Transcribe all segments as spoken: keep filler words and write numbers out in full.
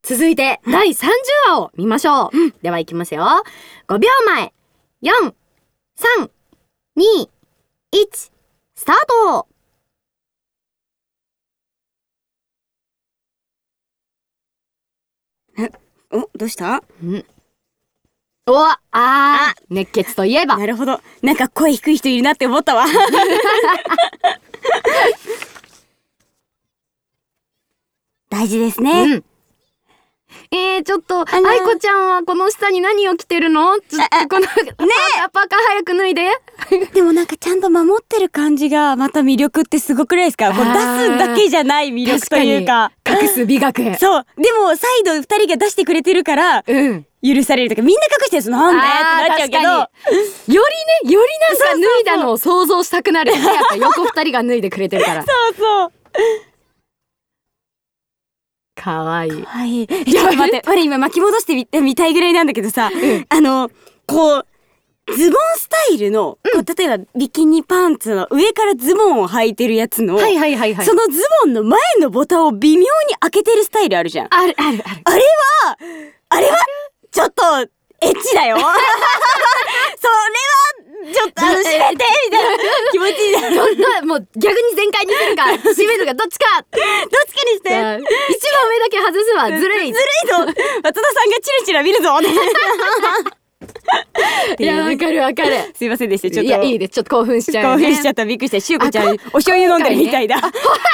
続いてだいさんじゅうわを見ましょう、うん、ではいきますよ。ごびょうまえ、よん、さん、に、いち、スタート。 え、お、どうした？ うん。お、ああ、熱血といえば。 なるほど。なんか声低い人いるなって思ったわ。大事ですね。うん。 えー、ちょっと、あいこちゃんはこの下に何を着てるの？ちょっとこの、ねえ、パーカー早く脱いで。 でもなんかちゃんと守ってる感じがまた魅力ってすごくないですか？こう出すだけじゃない魅力というか。 隠す美学。 そう。でも再度二人が出してくれてるから、うん。許されるとか、みんな隠してるそのなんでってなっちゃうけど。よりね、よりなんか脱いだのを想像したくなるよね。やっぱ横二人が脱いでくれてるから。 そうそう。 かわいい。 かわいい。ちょっと待って、俺今巻き戻してみ、みたいぐらいなんだけどさ、うん、あの、こう、ズボンスタイルの、うん、こう例えばビキニパンツの上からズボンを履いてるやつの、はいはいはいはい、そのズボンの前のボタンを微妙に開けてるスタイルあるじゃん。 あるあるある。 あれは、あれは、ちょっと、エッチだよ。それは、ちょっと、あの、閉めてみたいな気持ちになる。 もう、逆に全開にするか、閉めるか、どっちか。 どっちかにして。一番上だけ外すわ。ずるい。 ずるいぞ。松田さんがチラチラ見るぞ。 いや、わかるわかる。 すいませんでした。ちょっと。 いや、いいです。ちょっと興奮しちゃう、 ね。興奮しちゃった。びっくりした。しゅうこちゃん、お醤油飲んでるみたいだ。コー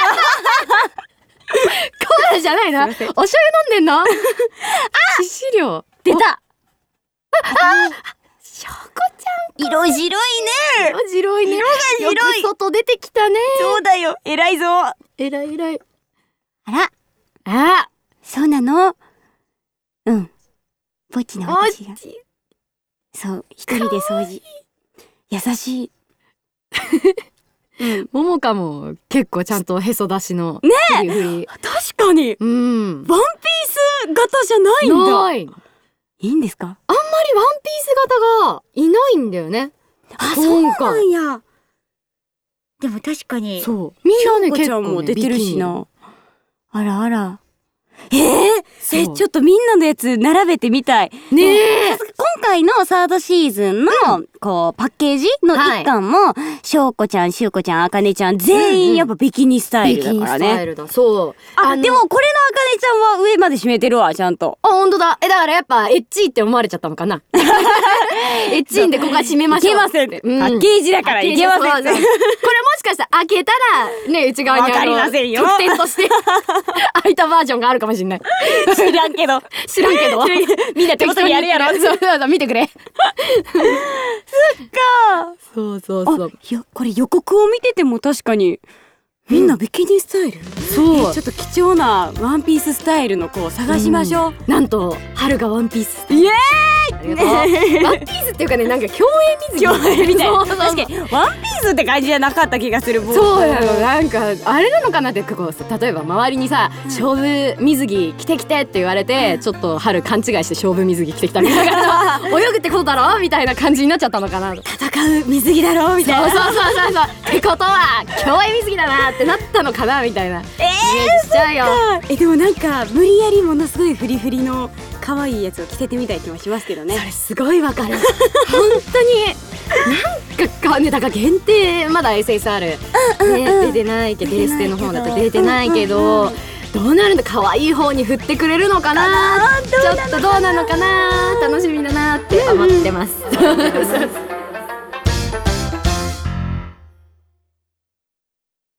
ラじゃないの？お醤油飲んでんの？あ、致死量。 出た。 あ、しょうこちゃん。 色白いね。 色白いね。 色が白い。 よく外出てきたね。 そうだよ。偉いぞ。 偉い偉い。 あら。 あ、 そうなの？うん。ぼっちの私が。そう、一人で掃除。優しい。 うん、ももかも結構ちゃんとへそ出しのねえ、確かに、うん、ワンピース型じゃないんだ。ない。いいんですか？ あんまりワンピース型がいないんだよね。 あ、そうなんや。でも確かにそう、みんなね結構ねも出てるしな。あらあら。えー、えちょっとみんなのやつ並べてみたいねえ。今回のサードシーズンの、うん、こうパッケージの一巻も、はい、しょうこちゃん、しゅうこちゃん、あかねちゃん全員やっぱビキニスタイルだからね。ビキニスタイルだ。そう。あ、あでもこれのあかねちゃんは上まで締めてるわちゃんと。 あ、本当だ。えだからやっぱエッチって思われちゃったのかな。エッチんでここは締めましょう。 いけません。うん、パッケージだからいけません。これもしかしたら開けたらね内側にある。 わかりませんよ。 特典として開いたバージョンがあるかもしれない。 知らんけど。 知らんけど。 みんな手元にやるやろ。 そうそうそう、見てくれ。そっか。 そうそうそう。 いや、これ予告を見てても確かにみんなビキニスタイル。そう。ちょっと貴重なワンピーススタイルの子を探しましょう。 なんと春がワンピース。 イエーイ。 ありがとう。ワンピースっていうかね、なんか競泳水着。 競泳みたいな。確かにワンピースって感じじゃなかった気がする。 そうなの。なんかあれなのかなってこう例えば周りにさ勝負水着着てきてって言われてちょっと春勘違いして勝負水着着てきたみたいな泳ぐってことだろみたいな感じになっちゃったのかな。 戦う水着だろみたいな。 そうそうそうそうそう。ってことは競泳水着だなってなったのかなみたいな。えー、 しちゃうよ。 えでもなんか無理やりものすごいフリフリの可愛いやつを着せてみたい気もしますけどね。 それすごいわかる。本当になんかねだから限定まだ エスエスアール ね、出てないけどデレステの方だと出てないけど、どうなるんだ。可愛い方に振ってくれるのかな。ちょっとどうなのかな。楽しみだなって思ってます。